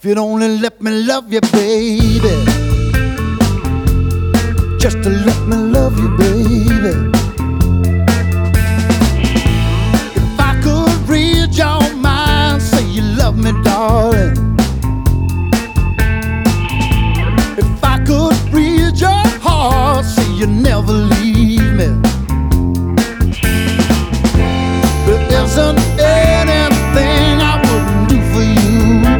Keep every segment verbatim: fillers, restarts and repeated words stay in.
If you'd only let me love you, baby. Just to let me love you, baby. If I could read your mind, say you love me, darling. If I could read your heart, say you never leave me. There isn't anything I wouldn't do for you.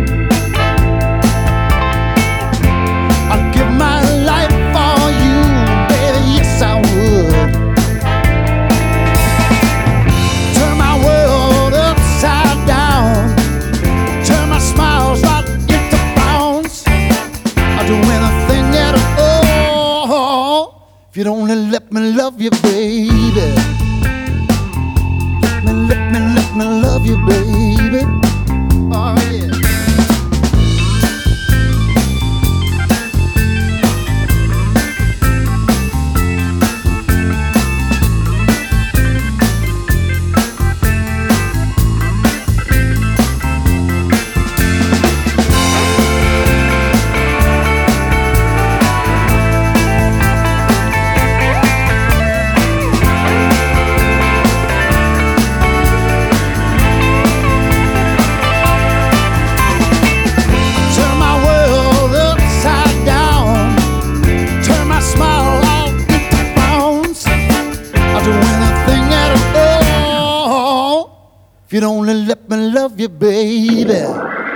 I'd give my life for you, baby, yes I would. Turn my world upside down, turn my smiles right into frowns. I'd do anything at all if you'd only let me love you, baby. Let me, let me, let me love you, baby. Oh yeah. If you'd only let me love you, baby.